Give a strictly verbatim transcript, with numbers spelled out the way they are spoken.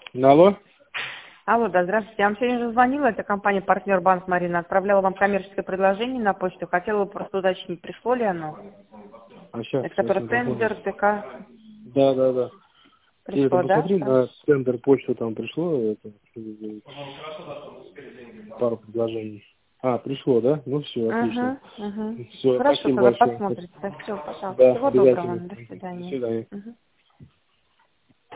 Алло? Алло, да, здравствуйте. Я вам сегодня уже звонила, это компания «Партнер Банк Марина». Отправляла вам коммерческое предложение на почту. Хотела бы просто уточнить, пришло ли оно. А сейчас, Это сейчас про не понял. тендер, ТК. Да, да, да. Ты Пришло, там да? посмотри, на тендер почту там пришло, это, пару предложений. А, пришло, да? Ну все, отлично. Угу, угу. Все, Хорошо, спасибо тогда большое. посмотрите. Все, пожалуйста. Да, Всего доброго. обязательно. До До свидания. свидания. Мгм.